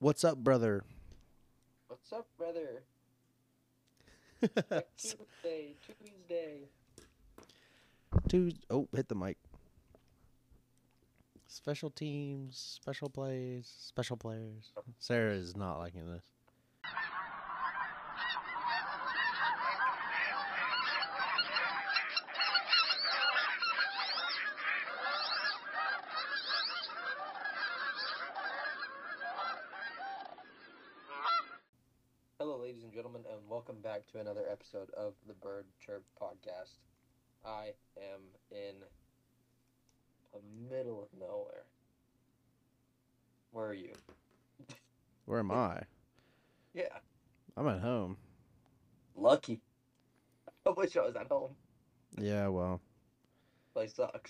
What's up, brother? What's up, brother? Happy Tuesday, Tuesday. Oh, hit the mic. Special teams, special plays, special players. Sarah is not liking this. Hello, ladies and gentlemen, and welcome back to another episode of the Bird Chirp Podcast. I am in the middle of nowhere. Where are you? Where am I? Yeah, I'm at home. lucky. I wish I was at home. Yeah, well. Place sucks.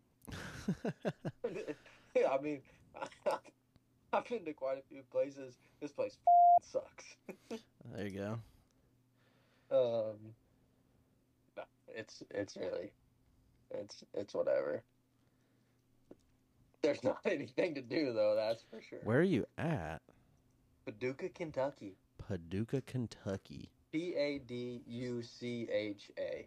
Yeah, I mean, I've been to quite a few places. This place sucks. There you go. No, it's really it's whatever. There's not anything to do though, that's for sure. Where are you at? Paducah, Kentucky. Paducah, Kentucky. Paducha.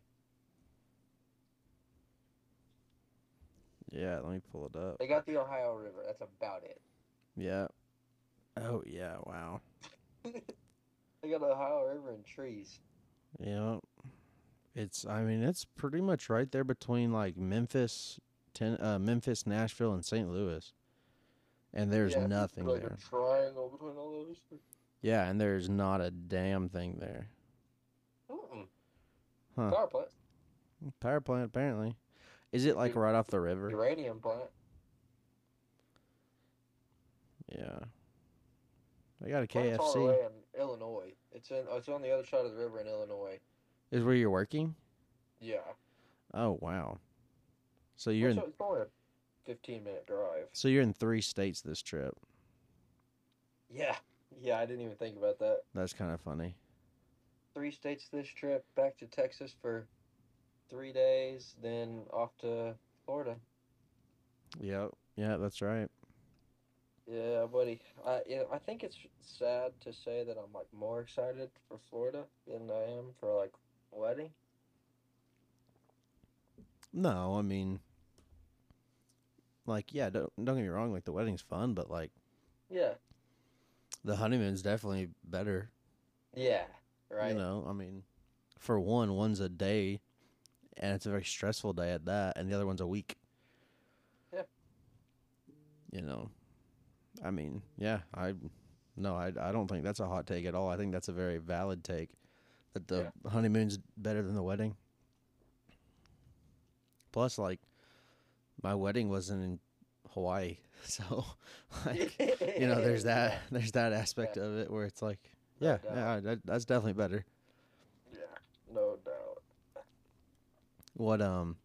Yeah, let me pull it up. They got the Ohio River. That's about it. Yeah. Oh, yeah, wow. They got the Ohio River and trees. Yeah. It's pretty much right there between like Memphis, Nashville, and St. Louis. And there's nothing like there. a triangle between all those. Yeah, and there's not a damn thing there. Huh. Power plant. Power plant, apparently. Is it like right off the river? Uranium plant. Yeah. They got a Plant's KFC. all the way in Illinois. It's on the other side of the river in Illinois. Is where you're working? Yeah. Oh, wow. So you're in. It's only a 15-minute drive. So you're in 3 states this trip. Yeah. Yeah, I didn't even think about that. That's kind of funny. 3 states this trip, back to Texas for 3 days, then off to Florida. Yep. Yeah, that's right. Yeah, buddy. I think it's sad to say that I'm like more excited for Florida than I am for like a wedding. No, I mean, like, yeah, don't get me wrong. Like, the wedding's fun, but like, Yeah. the honeymoon's definitely better. Yeah. Right. You know, I mean, for one's a day, and it's a very stressful day at that, and the other one's a week. Yeah. You know, I mean, yeah, I don't think that's a hot take at all. I think that's a very valid take, that the honeymoon's better than the wedding. Plus, like, my wedding wasn't in Hawaii, so like, you know, there's that aspect of it where it's like, that's definitely better. Yeah, no doubt. What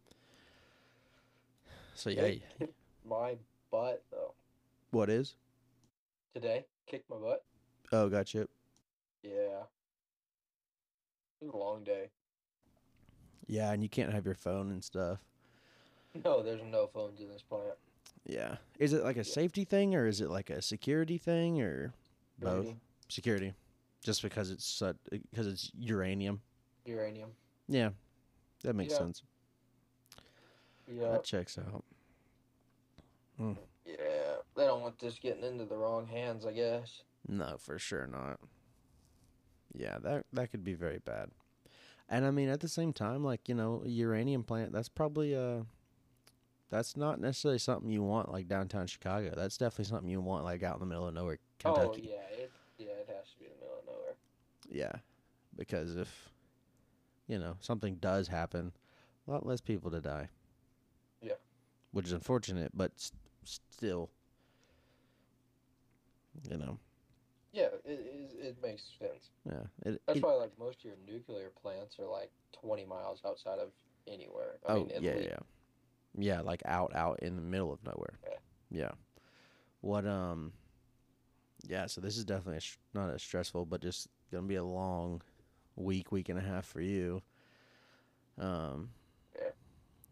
So yeah, my butt though. What is? Today kicked my butt. Oh, gotcha. Yeah. It was a long day. Yeah, and you can't have your phone and stuff. No, there's no phones in this plant. Yeah. Is it like a safety thing, or is it like a security thing, or both? Security. Just because it's uranium. Uranium. Yeah, that makes sense. Yeah. That checks out. Yeah, they don't want this getting into the wrong hands, I guess. No, for sure not. Yeah, that could be very bad. And I mean, at the same time, like, you know, a uranium plant, that's probably that's not necessarily something you want like downtown Chicago. That's definitely something you want like out in the middle of nowhere, Kentucky. Oh yeah, it has to be in the middle of nowhere. Yeah, because if, you know, something does happen, a lot less people to die. Yeah. Which is unfortunate, but still, you know. Yeah, it makes sense. Yeah. That's why like most of your nuclear plants are like 20 miles outside of anywhere. I mean, yeah. Yeah, like out in the middle of nowhere. Yeah. What yeah, so this is definitely not as stressful, but just going to be a long week and a half for you.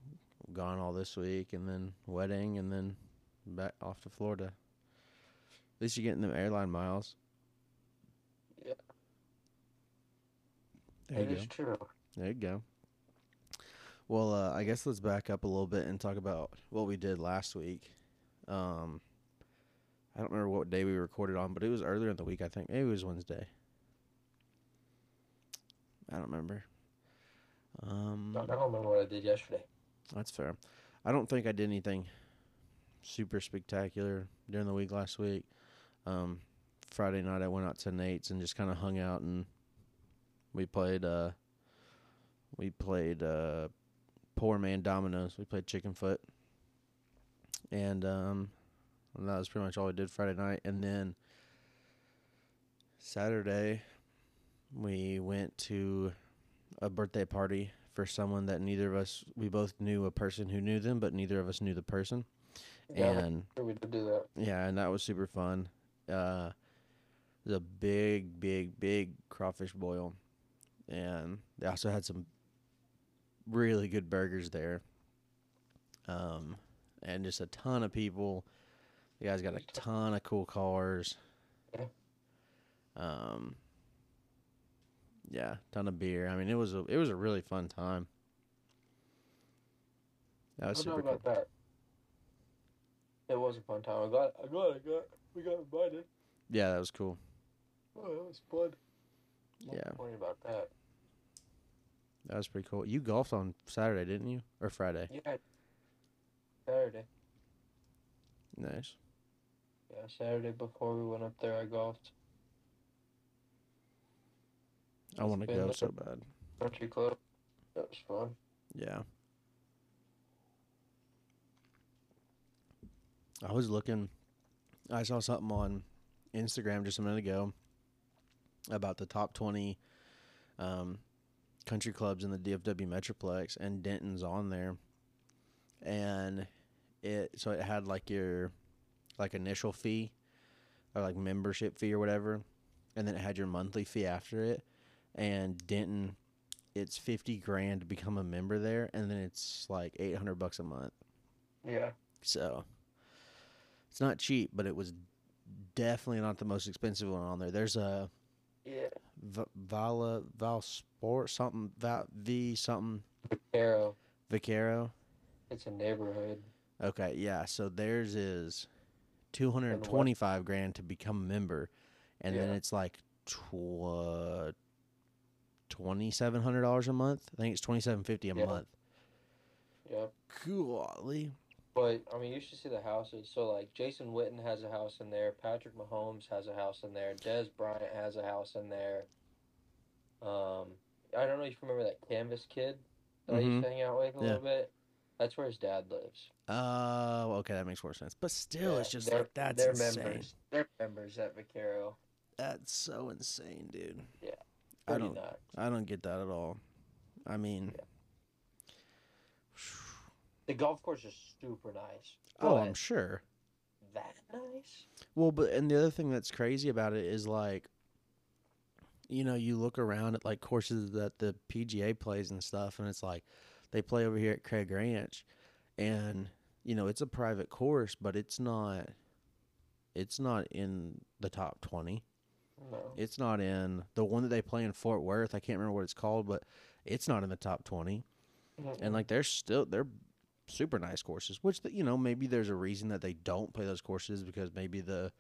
Gone all this week, and then wedding, and then back off to Florida. At least you're getting them airline miles. Yeah, There you that go. is true. There you go. Well, I guess let's back up a little bit and talk about what we did last week. Um, I don't remember what day we recorded on, but it was earlier in the week, I think. Maybe it was Wednesday. I don't remember. I don't remember what I did yesterday. That's fair. I don't think I did anything super spectacular during the week last week. Friday night I went out to Nate's and just kind of hung out, and we played poor man dominoes. We played chicken foot, and that was pretty much all we did Friday night. And then Saturday we went to a birthday party for someone that we both knew a person who knew them, but neither of us knew the person. Yeah, And we did do that. yeah, and that was super fun. It was a big crawfish boil, and they also had some really good burgers there. And just a ton of people. The guys got a ton of cool cars. Yeah. Yeah, ton of beer. I mean, it was a really fun time. That was I don't super know about cool. that. It was a fun time. We got invited. Yeah, that was cool. Oh, that was fun. Yeah. Point about that. That was pretty cool. You golfed on Saturday, didn't you? Or Friday? Yeah. Saturday. Nice. Yeah, Saturday before we went up there, I golfed. I want to Been go there. so bad. Country club. That was fun. Yeah. I was looking. I saw something on Instagram just a minute ago about the top 20 country clubs in the DFW Metroplex, and Denton's on there. And it had like your initial fee or like membership fee or whatever, and then it had your monthly fee after it. And Denton, it's $50,000 to become a member there, and then it's like $800 a month. Yeah. So it's not cheap, but it was definitely not the most expensive one on there. There's a Valsport something something Vaquero. It's a neighborhood. Okay, yeah. So theirs is $225,000 to become a member, and then it's like $2,700 a month. I think it's $2,750 a month. Yep. Golly. But I mean, you should see the houses. So like, Jason Witten has a house in there. Patrick Mahomes has a house in there. Des Bryant has a house in there. I don't know if you remember that Canvas kid that I used to hang out with a little bit. That's where his dad lives. Oh, okay, that makes more sense. But still, it's just that's they're insane. Members. They're members at Vaquero. That's so insane, dude. Yeah, I don't get that at all. I mean, the golf course is super nice. Oh, I'm sure. That nice? Well, and the other thing that's crazy about it is like, you know, you look around at like courses that the PGA plays and stuff, and it's like they play over here at Craig Ranch, and you know it's a private course, but it's not in the top 20. No. It's not in the one that they play in Fort Worth. I can't remember what it's called, but it's not in the top 20. Mm-hmm. And like they're super nice courses, which you know maybe there's a reason that they don't play those courses, because maybe the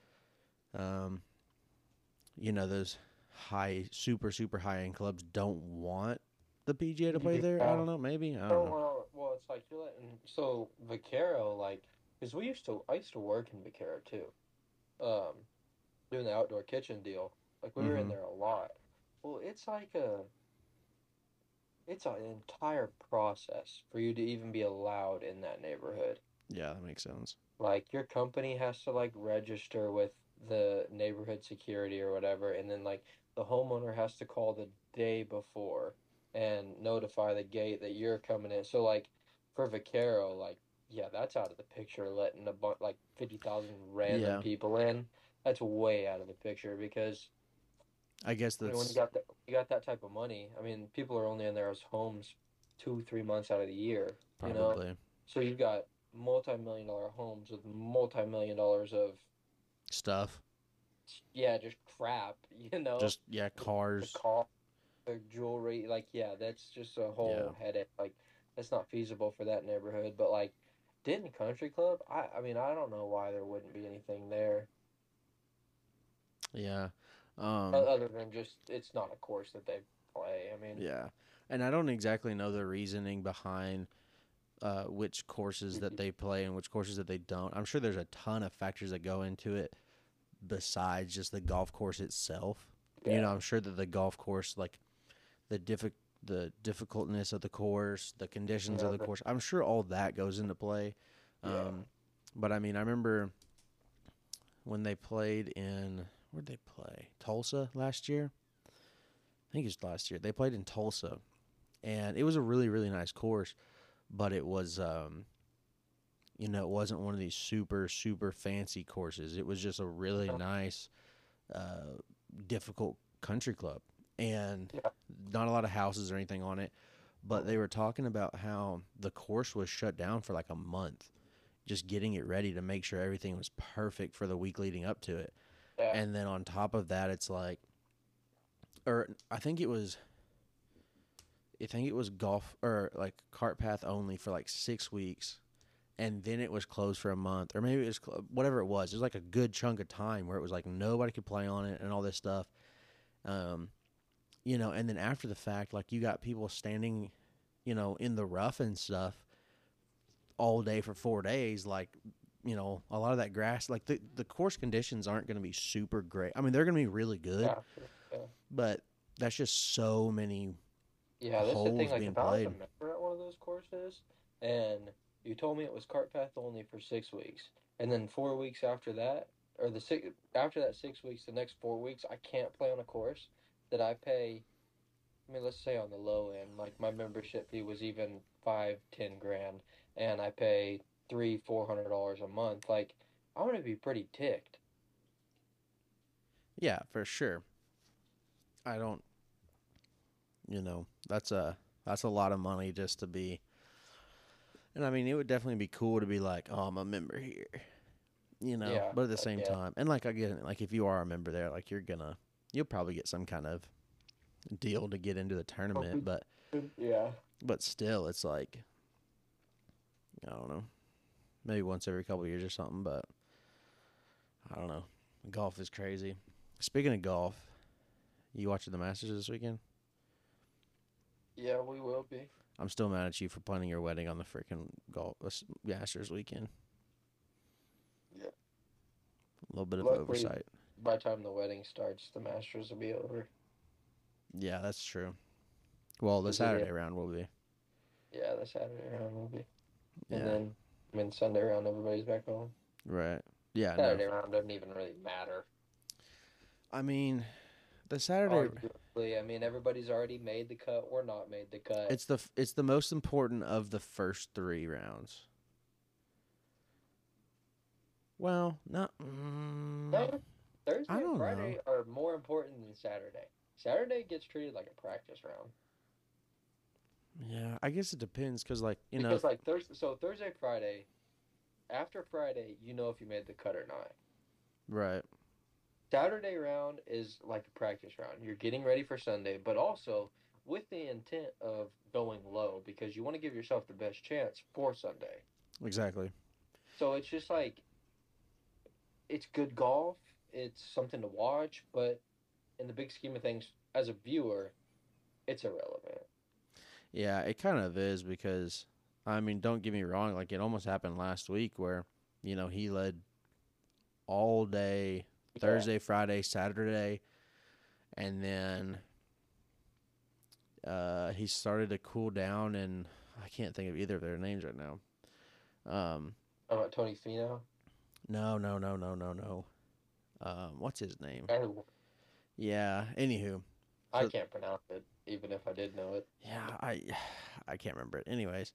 you know those super high end clubs don't want the PGA to play there. I don't know, maybe I don't know. Well, it's like you're letting Vaquero, like, because I used to work in Vaquero too, doing the outdoor kitchen deal. Like we were in there a lot. Well, it's like it's an entire process for you to even be allowed in that neighborhood. Yeah, that makes sense. Like, your company has to, like, register with the neighborhood security or whatever, and then, like, the homeowner has to call the day before and notify the gate that you're coming in. So, like, for Vaquero, like, yeah, that's out of the picture, letting like 50,000 random people in. That's way out of the picture, because I guess that's when you got that type of money. I mean, people are only in their homes 2-3 months out of the year. Probably. You know? So you've got multi-million-dollar homes with multi-million dollars of stuff. Yeah, just crap, you know. Just yeah, The cars. car, the jewelry, like yeah, that's just a Yeah. whole headache. Like that's not feasible for that neighborhood. But like Denton Country Club, I mean I don't know why there wouldn't be anything there Yeah. Um other than just it's not a course that they play. I mean, yeah. And I don't exactly know the reasoning behind which courses that they play and which courses that they don't. I'm sure there's a ton of factors that go into it besides just the golf course itself. You yeah, know, I'm sure that the golf course, like the the difficultness of the course, the conditions of yeah, the course, I'm sure all that goes into play. yeah. But I mean, I remember when they played in where'd they play? Tulsa last year. I think it was last year. They played in Tulsa, and it was a really really nice course, but it was you know, it wasn't one of these super super fancy courses. It was just a really nice uh, difficult country club, and Yeah. not a lot of houses or anything on it. But they were talking about how the course was shut down for like a month, just getting it ready to make sure everything was perfect for the week leading up to it. Yeah. And then on top of that, it's like, or I think it was golf or like cart path only for like 6 weeks, and then it was closed for a month, or maybe it was whatever it was. It was like a good chunk of time where it was like nobody could play on it and all this stuff. Um, you know, and then after the fact, like you got people standing, you know, in the rough and stuff all day for 4 days. Like, you know, a lot of that grass, like the course conditions aren't going to be super great. I mean, they're going to be really good, Yeah, yeah. but that's just so many Yeah, that's the thing. holes Like, being if I was a played. member at one of those courses, and you told me it was cart path only for 6 weeks, and then 4 weeks after that, or the six after that 6 weeks, the next 4 weeks, I can't play on a course that I pay. I mean, let's say on the low end, like my membership fee was even 5, 10 grand, and I pay $300, $400 a month. Like, I'm gonna be pretty ticked. Yeah, for sure. I don't, you know, that's a lot of money just to be. And I mean, it would definitely be cool to be like, oh, I'm a member here, you know. Yeah, But at the same yeah, time, and like I get it, like if you are a member there, like you'll probably get some kind of deal to get into the tournament. yeah. But still, it's like I don't know, maybe once every couple of years or something. But I don't know. Golf is crazy. Speaking of golf, you watching the Masters this weekend? Yeah, we will be. I'm still mad at you for planning your wedding on the freaking golf Masters weekend. Yeah. A little bit of Luckily, oversight. by the time the wedding starts, the Masters will be over. Yeah, that's true. Well, the Is it? Saturday round will be. Yeah, the Saturday round will be. And Yeah. then, I mean, Sunday round, everybody's back home. Right. Yeah. No. Saturday round doesn't even really matter. I mean, the Saturday. Arguably, I mean, everybody's already made the cut or not made the cut. It's the most important of the first three rounds. Well, not. No, Thursday I and don't know. Friday are more important than Saturday. Saturday gets treated like a practice round. Yeah, I guess it depends because, like, Because, like, Thursday, Friday, after Friday, you know if you made the cut or not. right. Saturday round is like a practice round. You're getting ready for Sunday, but also with the intent of going low because you want to give yourself the best chance for Sunday. Exactly. So it's just like it's good golf, it's something to watch, but in the big scheme of things, as a viewer, it's irrelevant. Yeah, it kind of is because, I mean, don't get me wrong. Like, it almost happened last week where, he led all day Yeah. Thursday, Friday, Saturday, and then he started to cool down, and I can't think of either of their names right now. How about Tony Fino? No, no, no, no, no, no. What's his name? Guy who Yeah. Anywho, I so can't pronounce it, even if I did know it. yeah, I can't remember it. Anyways,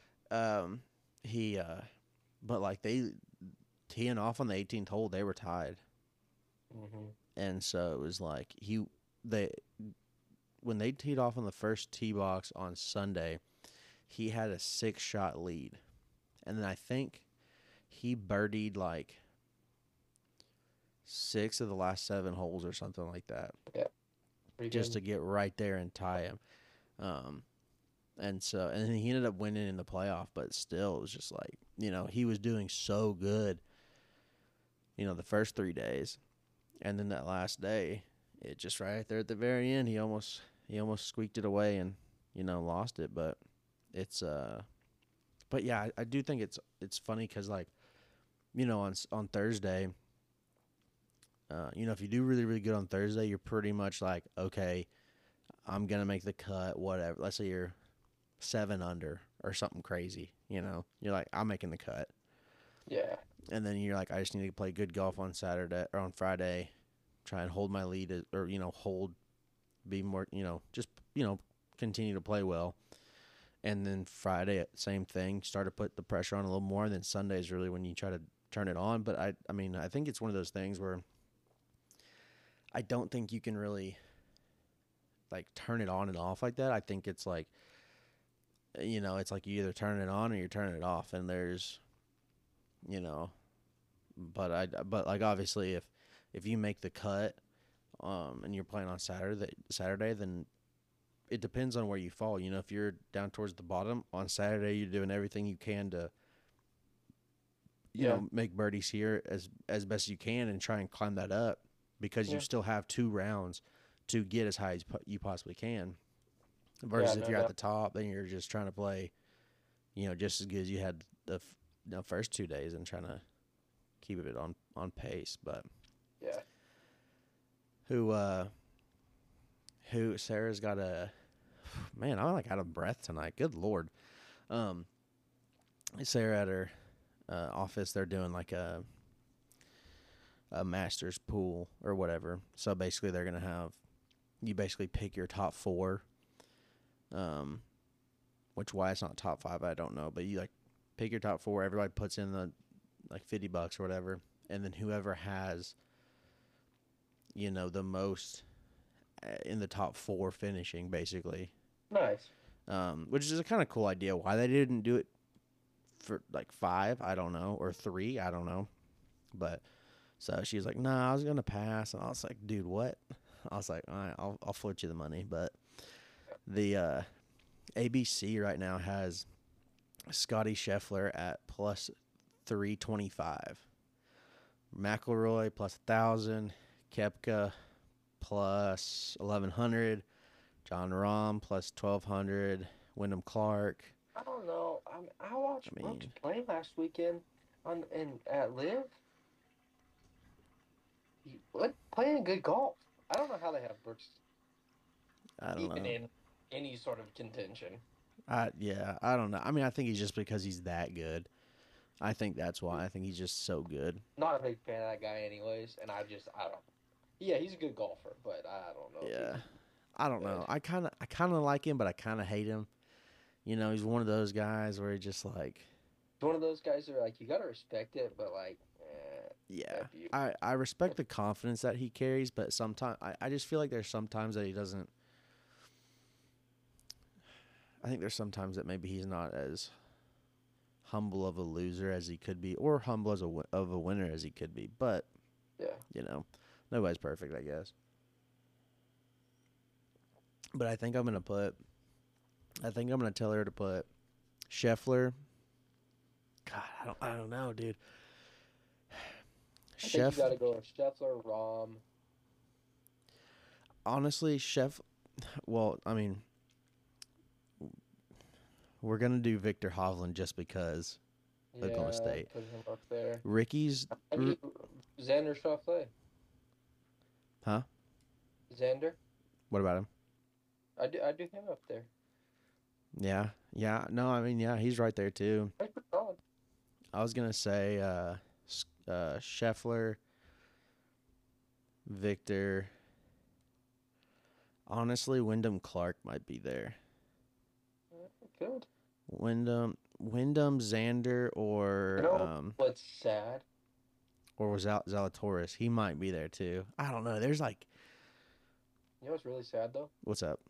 he but like they teeing off on the 18th hole, they were tied, Hmm. and so it was like they when they teed off on the first tee box on Sunday, he had a 6-shot lead, and then I think he birdied like 6 of the last 7 holes or something like that, Yeah, pretty just to good. get right there and tie him. Um, and then he ended up winning in the playoff, but still, it was just like, he was doing so good, the first 3 days, and then that last day, it just right there at the very end, he almost squeaked it away and lost it. But it's but yeah, I do think it's funny because, like, on Thursday, if you do really really good on Thursday, you're pretty much like, okay, I'm gonna make the cut, whatever. Let's say you're 7 under or something crazy, you're like, I'm making the cut. Yeah. And then you're like, I just need to play good golf on Saturday or on Friday, try and hold my lead, or be more, just continue to play well. And then Friday, same thing, start to put the pressure on a little more. And then Sunday is really when you try to turn it on. But I think it's one of those things where I don't think you can really, like, turn it on and off like that. I think it's like, it's like you either turn it on or you're turning it off, and there's, but like, obviously, if you make the cut, and you're playing on Saturday, then it depends on where you fall. If you're down towards the bottom on Saturday, you're doing everything you can to, Yeah. make birdies here as best you can and try and climb that up, because you Yeah. still have 2 rounds to get as high as you possibly can. Yeah. Versus if No you're at doubt. the top, then you're just trying to play, just as good as you had the first 2 days, and trying to keep it on pace. But Yeah. who Sarah's got a man, I'm like out of breath tonight. Good Lord. Um, Sarah at her office, they're doing like a master's pool or whatever. So basically, they're gonna have you basically pick your top 4. Which, why it's not top 5, I don't know. But you, like, pick your top 4. Everybody puts in the, like, $50 or whatever, and then whoever has, the most in the top 4 finishing, basically. Nice. Which is a kind of cool idea. Why they didn't do it for, like, 5, I don't know, or 3, I don't know. But so she's like, "Nah, I was gonna pass," and I was like, "Dude, what?" I was like, "All right, I'll float you the money." But the ABC right now has Scotty Scheffler at plus 325, McIlroy plus 1,000, Koepka plus 1,100, John Rahm plus 1,200, Wyndham Clark. I don't know. I watched I Brooks mean, play last weekend at Live. What playing good golf. I don't know how they have Brooks I don't even know. in any sort of contention. Yeah, I don't know. I mean, I think he's just because he's that good. I think that's why. I think he's just so good. Not a big fan of that guy, anyways. And I don't. Yeah, he's a good golfer, but I don't know if Yeah, he's I don't good. know. I kind of like him, but I kind of hate him. He's one of those guys where he just, like, He's one of those guys that are like you gotta respect it, but like, yeah. F you. I respect the confidence that he carries, but sometimes I just feel like there's sometimes that he doesn't. I think there's sometimes that maybe he's not as humble of a loser as he could be, or humble of a winner as he could be. But Yeah. Nobody's perfect, I guess. But I think I'm gonna tell her to put Scheffler. God, I don't know, dude. I think you Chef, gotta go with Scheffler, Rom. honestly, Chef. Well, I mean, we're gonna do Victor Hovland just because Oklahoma Yeah, State. put him up there. Ricky's, I do Xander Schauffele. huh? Xander. What about him? I do him up there. Yeah. No, I mean, yeah, he's right there too. That's pretty solid. I was gonna say Scheffler, Victor. Honestly, Wyndham Clark might be there. Good. Wyndham, Xander, You know what's sad? or was out Zalatoris. He might be there too. I don't know. There's like, You know what's really sad though? what's up?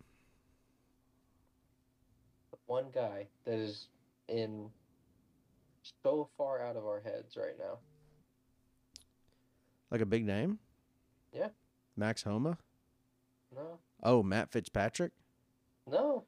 The one guy that is in so far out of our heads right now. Like a big name? Yeah. Max Homa? No. Oh, Matt Fitzpatrick? No.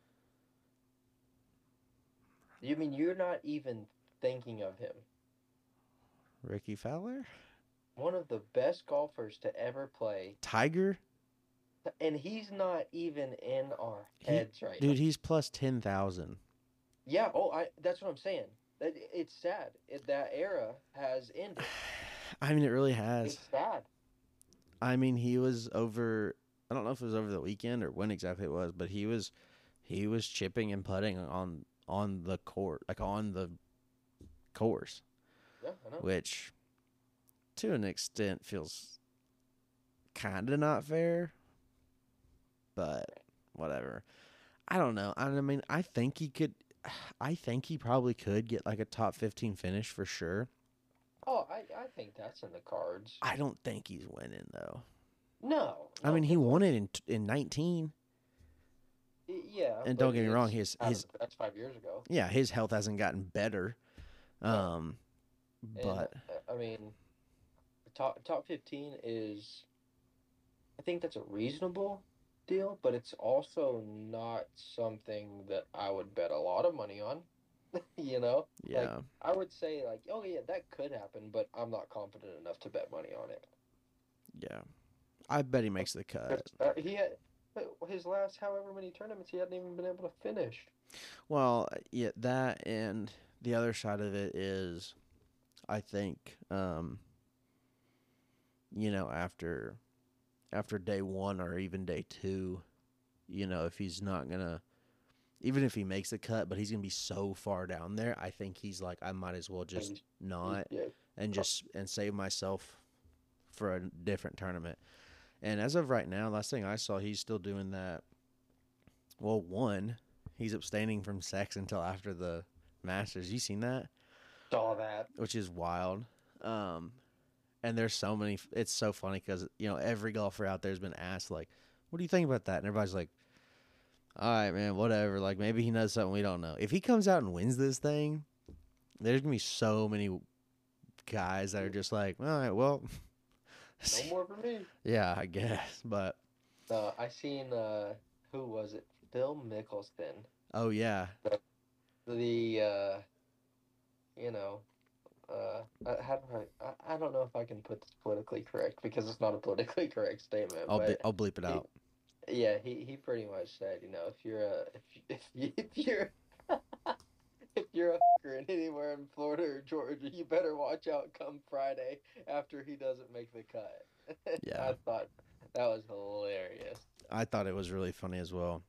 You mean you're not even thinking of him? Ricky Fowler? One of the best golfers to ever play, Tiger? and he's not even in our He, heads right now. dude, he's plus 10,000. Yeah. That's what I'm saying. It's sad. That era has ended. I mean, it really has. It's sad. I mean, he was over. I don't know if it was over the weekend or when exactly it was, but he was chipping and putting on the court, like on the course, Yeah, I know. which to an extent feels kind of not fair, but whatever. I don't know. I mean, I think he could. I think he probably could get like a top 15 finish for sure. Oh, I think that's in the cards. I don't think he's winning though. No. I mean, he won it in 19. Yeah. And but don't get me wrong, it's that's 5 years ago. yeah, his health hasn't gotten better. And, But I mean, top 15 is, I think that's a reasonable deal, but it's also not something that I would bet a lot of money on. You know? yeah, Like, I would say, like, oh, yeah, that could happen, but I'm not confident enough to bet money on it. yeah. I bet he makes the cut. He had his last however many tournaments, he hadn't even been able to finish. Well, yeah, that and the other side of it is, I think, after day one or even day two, if he's not gonna, even if he makes the cut, but he's gonna be so far down there, I think he's like, I might as well just not and save myself for a different tournament. And as of right now, last thing I saw, he's still doing that. Well, one, he's abstaining from sex until after the Masters. You seen that? Saw that. Which is wild. And there's so many. It's so funny because every golfer out there has been asked like, "What do you think about that?" And everybody's like, "All right, man, whatever. Like maybe he knows something we don't know." If he comes out and wins this thing, there's gonna be so many guys that are just like, "All right, well." No more for me. Yeah, I guess, but I seen who was it? Phil Mickelson. oh yeah, The how do I don't know if I can put this politically correct because it's not a politically correct statement. I'll bleep it out. He pretty much said, if you're a if you're if you're a fucker in anywhere in Florida or Georgia, you better watch out come Friday after he doesn't make the cut. Yeah. I thought that was hilarious. I thought it was really funny as well.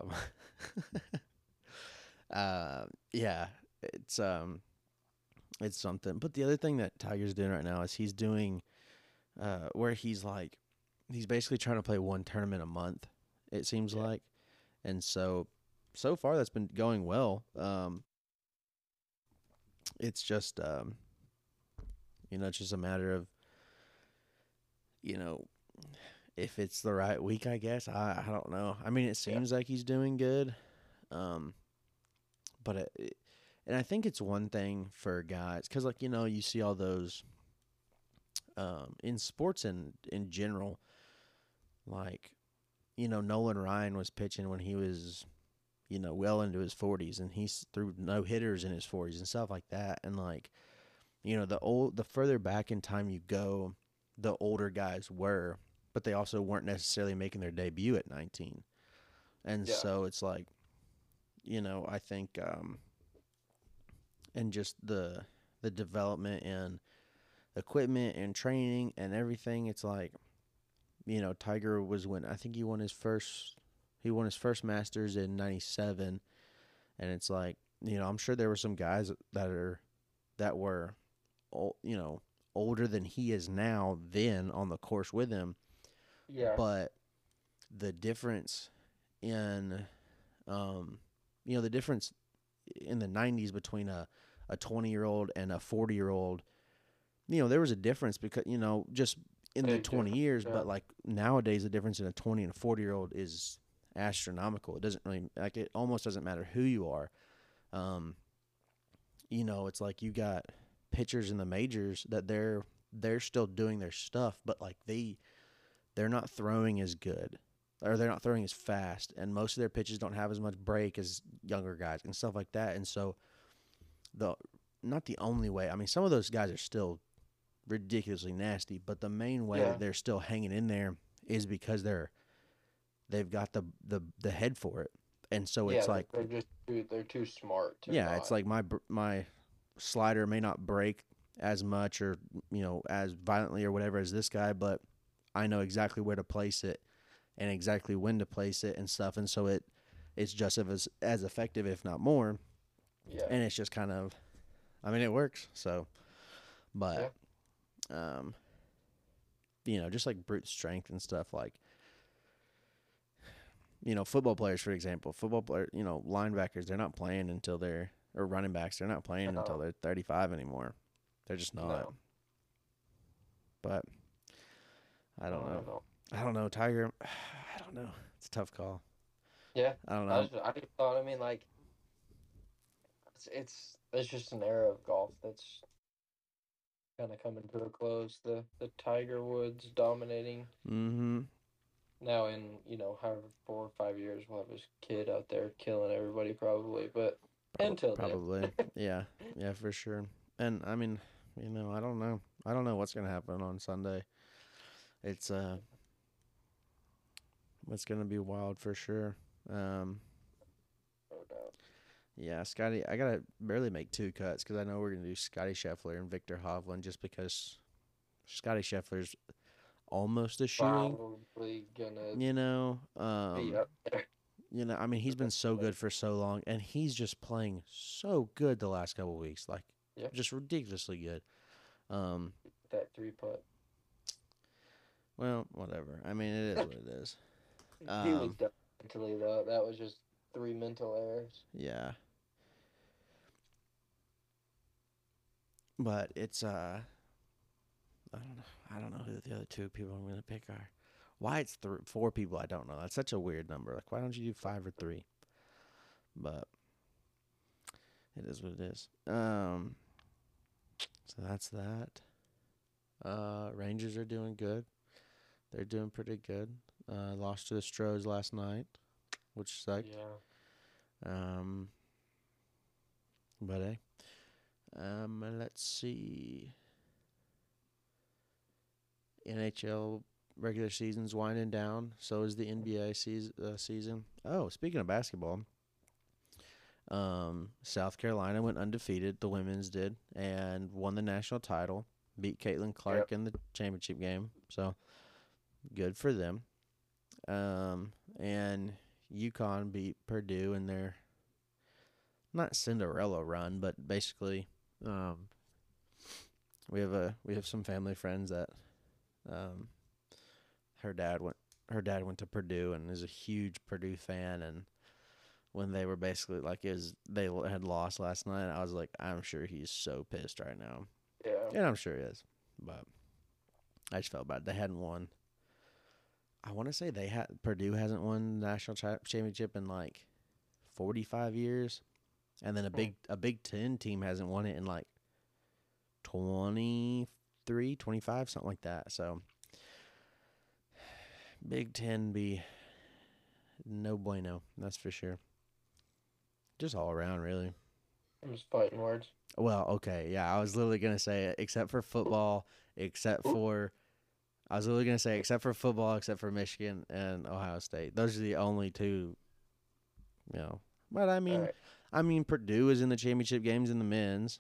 Yeah, it's something. But the other thing that Tiger's doing right now is he's doing, where he's basically trying to play one tournament a month. It seems like, and so far that's been going well. It's just, it's just a matter of, if it's the right week, I guess. I don't know. I mean, it seems like he's doing good. But and I think it's one thing for guys, because, you see all those in sports and in general, Nolan Ryan was pitching when he was, well into his 40s, and he threw no-hitters in his 40s and stuff like that. And, the further back in time you go, the older guys were, but they also weren't necessarily making their debut at 19. And so it's like, I think, and just the development and equipment and training and everything, it's like, Tiger I think he won his first Masters in 97. And it's like, I'm sure there were some guys that were, older than he is now then on the course with him. Yeah. But the difference in, the difference in the 90s between a 20-year-old and a 40-year-old, there was a difference because, just in the 20 years, but nowadays the difference in a 20 and a 40-year-old is astronomical. It doesn't really, it almost doesn't matter who you are. It's like you got pitchers in the majors that they're they're still doing their stuff, but like they're not throwing as good, or they're not throwing as fast, and most of their pitches don't have as much break as younger guys and stuff like that. And so the not the only way. I mean, some of those guys are still ridiculously nasty, but the main way Yeah. that they're still hanging in there is because they've got the head for it. And so Yeah, it's like, they're too smart to yeah, it's not. like my slider may not break as much, or as violently or whatever as this guy, but I know exactly where to place it and exactly when to place it and stuff, and so it's just as effective, if not more. Yeah. And it's just kind of, I mean, it works. So, but Yeah. um, just like brute strength and stuff, like football players, for example, linebackers, they're not playing until they're or running backs, they're not playing until No. they're 35 anymore. They're just not. No. But I don't know. No. I don't know, Tiger. I don't know. It's a tough call. Yeah. I don't know. I just thought. I mean, like, it's just an era of golf that's kind of coming to a close. The Tiger Woods dominating. Mm-hmm. Now in, however 4 or 5 years we'll have his kid out there killing everybody probably, but until then. Probably. Yeah. Yeah, for sure. And I mean, I don't know. I don't know what's gonna happen on Sunday. It's it's gonna be wild for sure. No doubt. Yeah, Scotty, I gotta barely make two cuts because I know we're gonna do Scotty Scheffler and Victor Hovland, just because Scotty Scheffler's almost a shooting. Probably gonna You know, be up there. I mean, he's been so good for so long, and he's just playing so good the last couple weeks, like Yeah. just ridiculously good. That 3 putt. Well, whatever. I mean, it is what it is. He was done mentally though. That was just 3 mental errors. Yeah, but it's I don't know who the other two people I'm gonna pick are. Why it's four people, I don't know. That's such a weird number. Like, why don't you do five or three? But it is what it is. So that's that. Rangers are doing good. They're doing pretty good. Lost to the Stros last night, which sucked. Yeah. But hey. Let's see. NHL regular season's winding down. So is the NBA season. Oh, speaking of basketball, South Carolina went undefeated. The women's did, and won the national title. Beat Caitlin Clark in the championship game. So good for them. And UConn beat Purdue in their not Cinderella run, but basically, we have some family friends that, her dad went to Purdue and is a huge Purdue fan, and when they were basically like they had lost last night, I was like, I'm sure he's so pissed right now. Yeah. And I'm sure he is, but I just felt bad. They hadn't won. I want to say Purdue hasn't won the national championship in like 45 years, and then a Big Ten team hasn't won it in like 23, 25, something like that. So Big Ten be no bueno, that's for sure. Just all around, really. I'm just fighting words. Well, okay, yeah, I was literally gonna say it, except for football, except for Michigan and Ohio State. Those are the only two, But I mean, Purdue is in the championship games in the men's.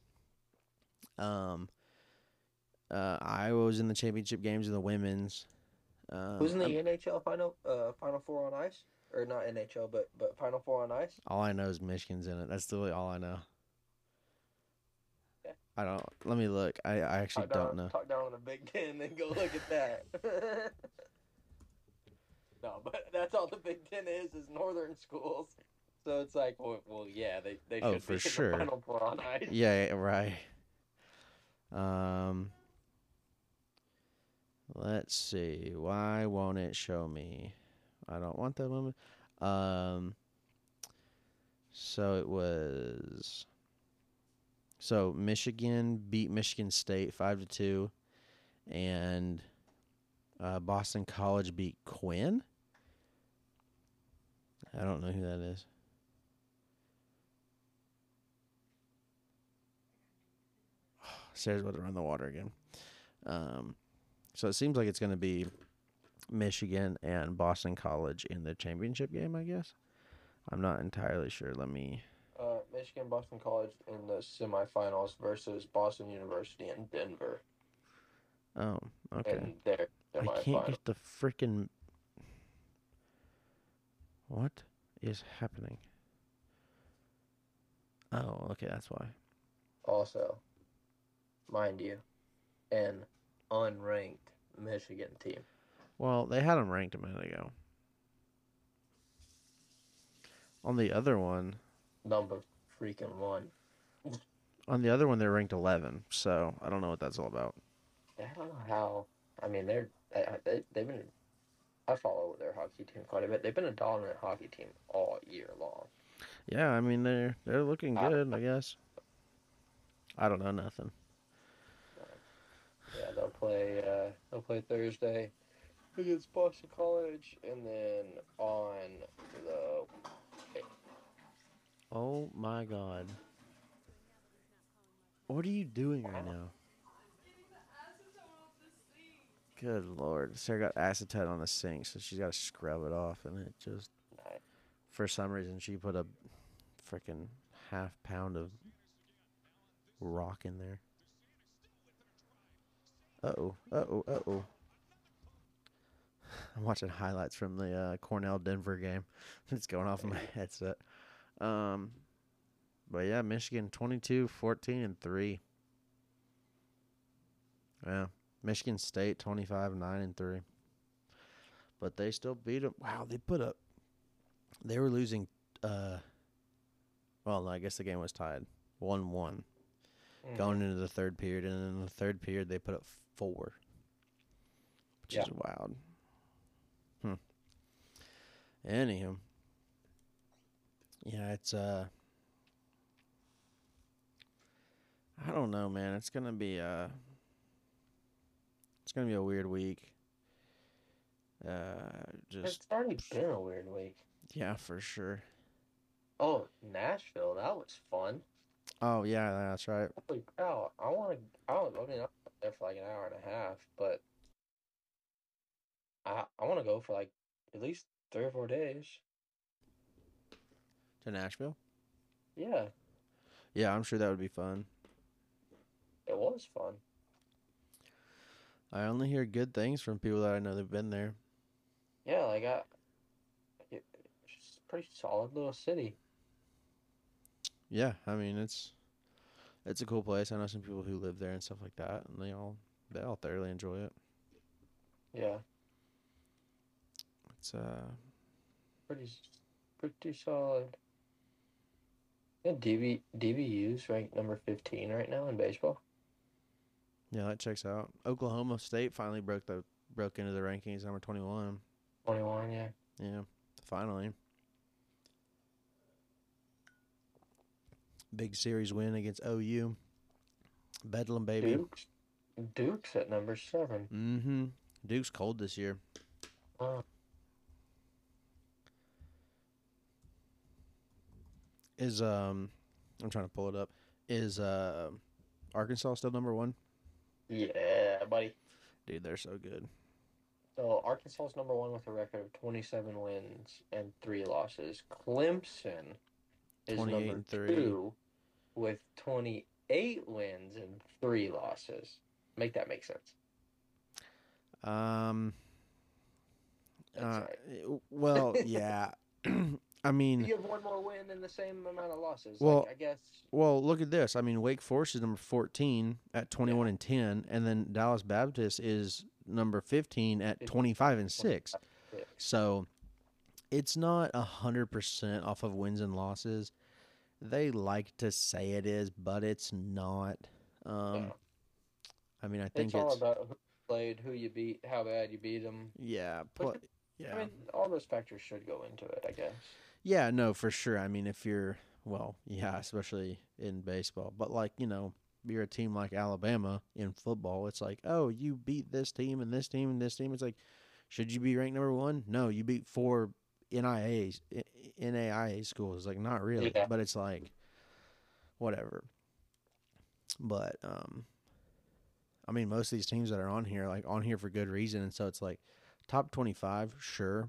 Iowa was in the championship games in the women's. Who's in the NHL Final Four on ice? Or not NHL, but Final Four on ice? All I know is Michigan's in it. That's literally all I know. Yeah. I don't. Let me look. I actually don't know. Talk down on the Big Ten and go look at that. No, but that's all the Big Ten is northern schools. So it's like, well, yeah, they should for be sure. in the Final Four on ice. Yeah, right. Let's see. Why won't it show me? I don't want that woman. So it was. So Michigan beat Michigan State 5-2, and Boston College beat Quinn. I don't know who that is. Sarah's about to run the water again. So it seems like it's going to be Michigan and Boston College in the championship game, I guess. I'm not entirely sure. Let me... Michigan Boston College in the semifinals versus Boston University in Denver. Oh, okay. In their I semifinals. can't get the freaking... What is happening? Oh, okay, that's why. Also, mind you, an unranked Michigan team. Well, they had them ranked a minute ago. On the other one... Number freaking one. On the other one, they're ranked 11, so I don't know what that's all about. I don't know how. I mean, they've been. I follow their hockey team quite a bit. They've been a dominant hockey team all year long. Yeah, I mean they're looking good, I guess. I don't know nothing. Yeah, they'll play Thursday against Boston College, and then on the. Oh my God! What are you doing right now? Good Lord, Sarah got acetone on the sink, so she's got to scrub it off, and it just. For some reason, she put a freaking half pound of rock in there. Uh-oh. I'm watching highlights from the Cornell-Denver game. It's going off my headset. But yeah, Michigan 22, 14, and 3. Yeah. Michigan State 25, 9, and 3. But they still beat them. Wow, they were losing well, no, I guess the game was tied. 1-1. Going into the third period, and in the third period they put up 4. Which is wild. Anywho. Yeah, it's I don't know, man. It's gonna be a weird week. It's already been a weird week. Yeah, for sure. Oh, Nashville, that was fun. Oh yeah, that's right. Holy cow! I mean, I was there for like an hour and a half, but I want to go for like at least 3 or 4 days. To Nashville? Yeah. Yeah, I'm sure that would be fun. It was fun. I only hear good things from people that I know that've been there. Yeah, it's just a pretty solid little city. Yeah, I mean it's a cool place. I know some people who live there and stuff like that, and they all thoroughly enjoy it. Yeah. It's pretty solid. Yeah, DBU's ranked number 15 right now in baseball. Yeah, that checks out. Oklahoma State finally broke into the rankings, number 21. 21, yeah. Yeah, finally. Big series win against OU. Bedlam, baby. Duke's at number 7. Mm-hmm. Duke's cold this year. I'm trying to pull it up. Is Arkansas still number 1? Yeah, buddy. Dude, they're so good. So Arkansas's number 1 with a record of 27 wins and 3 losses. Clemson is number 2 with 28 wins and 3 losses. Make that make sense. Well, yeah. I mean, you have one more win and the same amount of losses. Well, I guess. Well, look at this. I mean, Wake Forest is number 14 at 21 and 10, and then Dallas Baptist is number 15 at 25 and 6. So it's not 100% off of wins and losses. They like to say it is, but it's not. I mean, I think it's all about who played, who you beat, how bad you beat them. Yeah, I mean, all those factors should go into it, I guess. Yeah, no, for sure. I mean, if you're, well, yeah, especially in baseball. But, like, you know, you're a team like Alabama in football, it's like, oh, you beat this team and this team and this team. It's like, should you be ranked number one? No, you beat four NAIA schools. Like, not really, Yeah. but it's like, whatever. But I mean, most of these teams that are on here, like on here for good reason, and so it's like top 25, sure.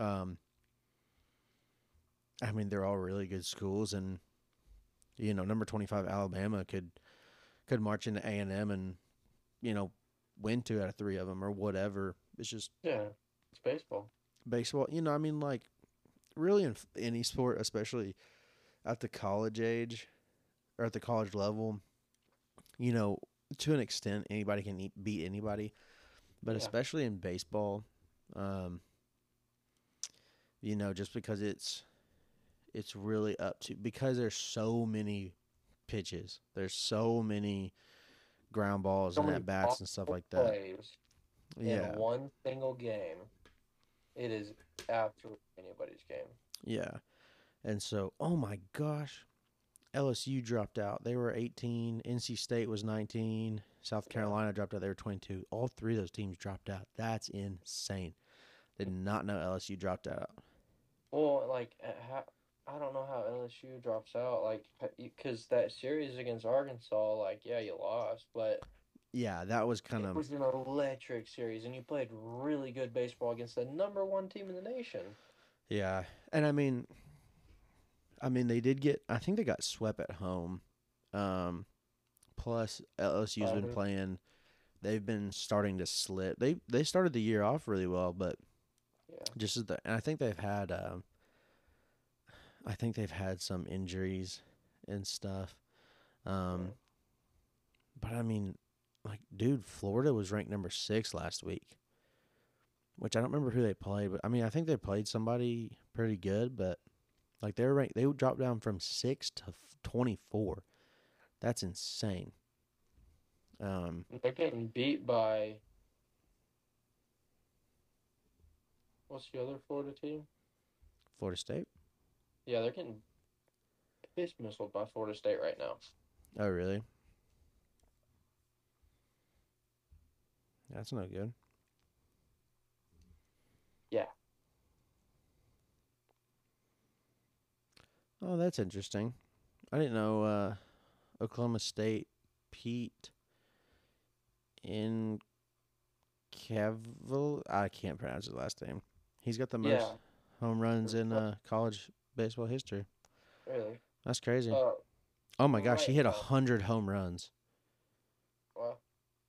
I mean, they're all really good schools, and number 25 Alabama could march into A&M and win 2 out of 3 of them or whatever. It's just Yeah. It's baseball. baseball. I mean, like really in any sport, especially at the college age or at the college level, to an extent, anybody can beat anybody, but Yeah. especially in baseball, just because it's really up to, because there's so many pitches, there's so many ground balls So and many at bats and stuff like that. plays in Yeah, one single game. It is absolutely anybody's game. yeah. And so, oh my gosh, LSU dropped out. They were 18. NC State was 19. South Carolina dropped out. They were 22. All 3 of those teams dropped out. That's insane. Did not know LSU dropped out. Well, like, I don't know how LSU drops out. Like, because that series against Arkansas, like, yeah, you lost, but Yeah, that was kind it of, was an electric series, and you played really good baseball against the number 1 team in the nation. yeah. And I mean, they did get, I think they got swept at home. Plus, LSU's been playing, they've been starting to slip. They started the year off really well, but yeah, and I think they've had some injuries and stuff. yeah. But I mean, like, dude, Florida was ranked number 6 last week, which I don't remember who they played, but I mean, I think they played somebody pretty good, but like they were ranked, they dropped down from 6 to 24. That's insane. They're getting beat by what's the other Florida team? Florida State. Yeah, they're getting piss missiled by Florida State right now. Oh, really? That's no good. Yeah. Oh, that's interesting. I didn't know Oklahoma State Pete in I can't pronounce his last name. He's got the most home runs in college baseball history. Really? That's crazy. Oh my gosh, he hit 100 home runs. Wow.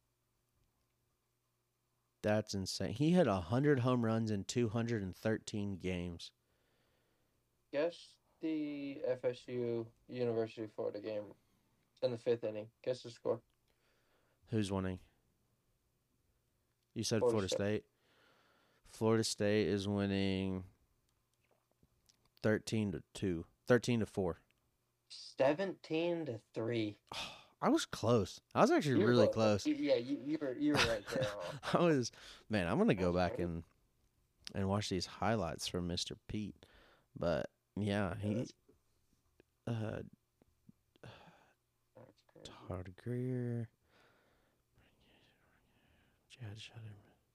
That's insane. He hit 100 home runs in 213 games. Guess the FSU University of Florida game in the 5th inning. Guess the score. Who's winning? You said Florida State. Florida State is winning 13-2. 13-4. 17-3. I was close. I was actually really close. Yeah, you were right there. Man, I'm gonna go back and watch these highlights from Mr. Pete. But yeah, he Todd Greer, Chad Shutter.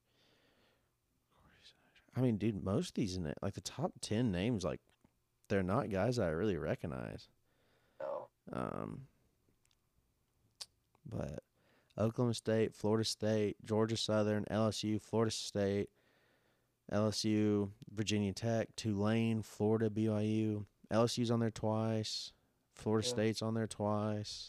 I mean, dude, most of these like the top 10 names, like they're not guys that I really recognize. No. But Oklahoma State, Florida State, Georgia Southern, LSU, Florida State, LSU, Virginia Tech, Tulane, Florida, BYU. LSU's on there twice. Florida State's on there twice.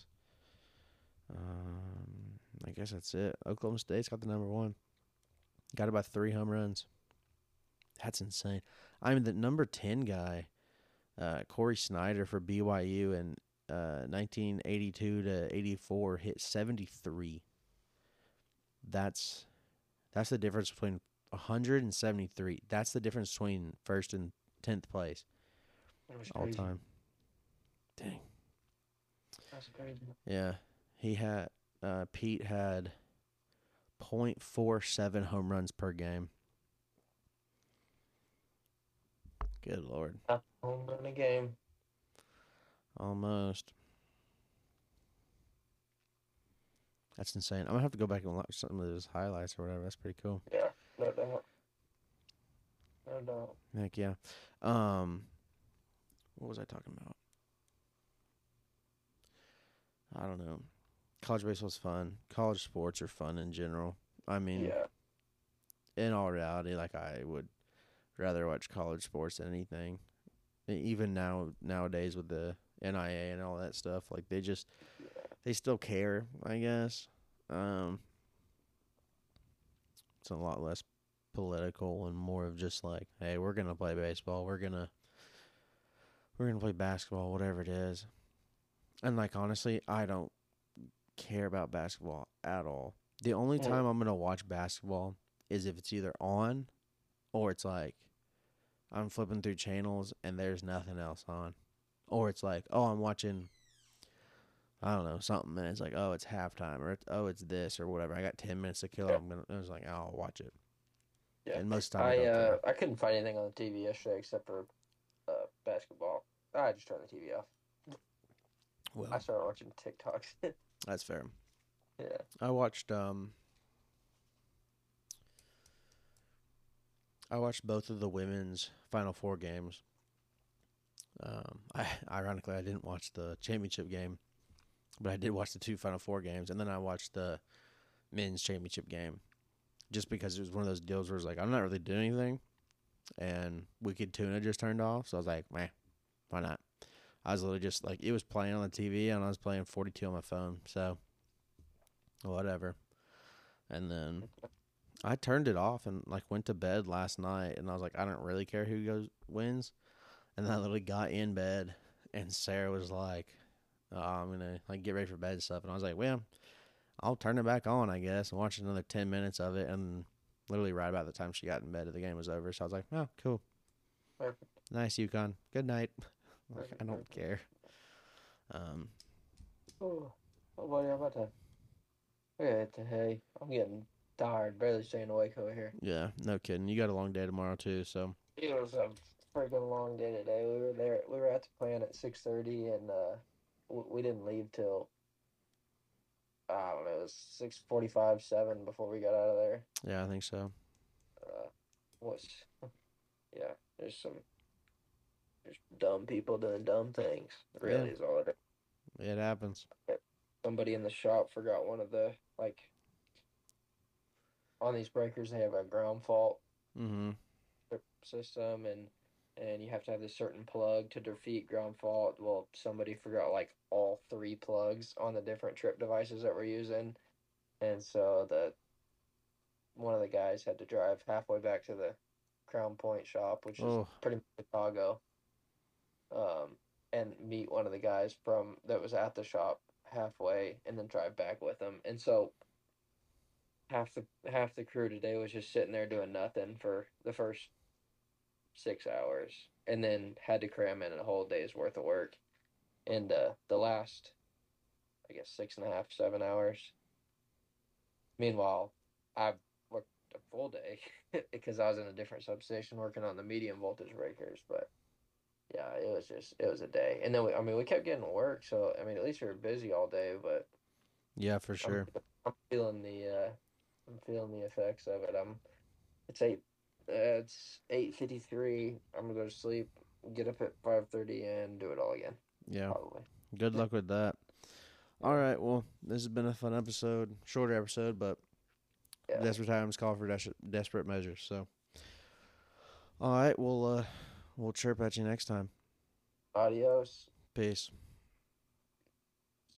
I guess that's it. Oklahoma State's got the number 1. Got about 3 home runs. That's insane. I mean, the number 10 guy, Corey Snyder for BYU in 1982 to 84, hit 73. That's the difference between 100 and 73. That's the difference between first and 10th place all time. Dang. That's crazy. Yeah. He had Pete had .47 home runs per game. Good Lord. Half a home run a game. Almost. That's insane. I'm gonna have to go back and watch some of those highlights or whatever. That's pretty cool. Yeah, no doubt. No doubt. Heck yeah. Um, what was I talking about? I don't know. College baseball's fun. College sports are fun in general. I mean, Yeah. in all reality, like I would rather watch college sports than anything. Even nowadays with the NIA and all that stuff, like they still care, I guess. Um, it's a lot less political and more of just like, hey, we're gonna play baseball, we're gonna play basketball, whatever it is. And like honestly, I don't care about basketball at all. The only Well, time I'm gonna watch basketball is if it's either on or it's like I'm flipping through channels and there's nothing else on. Or it's like, oh, I'm watching, I don't know, something, and it's like, oh, it's halftime, or it's this, or whatever. I got 10 minutes to kill. yeah. I was like, oh, I'll watch it. Yeah. And most of the time, I don't care. I couldn't find anything on the TV yesterday except for basketball. I just turned the TV off. I Well, started watching TikToks. that's fair. Yeah. I watched both of the women's Final Four games. Ironically, I didn't watch the championship game, but I did watch the two Final Four games, and then I watched the men's championship game, just because it was one of those deals where it's like I'm not really doing anything, and Wicked Tuna just turned off, so I was like, meh, why not? I was literally just like, it was playing on the TV, and I was playing 42 on my phone, so whatever. And then I turned it off and like went to bed last night, and I was like, I don't really care who wins. And then I literally got in bed, and Sarah was like, oh, I'm gonna like get ready for bed and stuff, and I was like, well, I'll turn it back on, I guess, and watch another 10 minutes of it, and literally right about the time she got in bed, the game was over. So I was like, oh, cool, Perfect. nice, UConn, good night. Like, Perfect. I don't Perfect. care. Oh, buddy, how about that? Okay, hey, I'm getting tired, barely staying awake over here. Yeah, no kidding. You got a long day tomorrow too, so It was a freaking long day today. We were at the plant at 6:30, and we didn't leave till I don't know, it was 6:45, 7 before we got out of there. yeah, I think so. Uh, was yeah, there's dumb people doing dumb things. Yeah, Really is all it is. it happens. Somebody in the shop forgot one of the like on these breakers they have a ground fault Mm-hmm. system, and you have to have this certain plug to defeat ground fault. Well, somebody forgot like all three plugs on the different trip devices that we're using, and so the one of the guys had to drive halfway back to the Crown Point shop, which is Oh, pretty much Chicago, and meet one of the guys from that was at the shop halfway, and then drive back with him. And so half the crew today was just sitting there doing nothing for the first 6 hours, and then had to cram in a whole day's worth of work. And the last, I guess, 6.5, 7 hours. Meanwhile, I worked a full day because I was in a different substation working on the medium voltage breakers. But yeah, it was a day. And then we kept getting work, so I mean, at least we were busy all day. But yeah, for I'm sure. I'm feeling the effects of it. It's 8:53. I'm gonna go to sleep, get up at 5:30, and do it all again. Yeah, Probably. good luck with that. All Yeah. right, well, this has been a fun episode, shorter episode, but Yeah. desperate times call for desperate measures. So, all right, we'll chirp at you next time. Adios. Peace.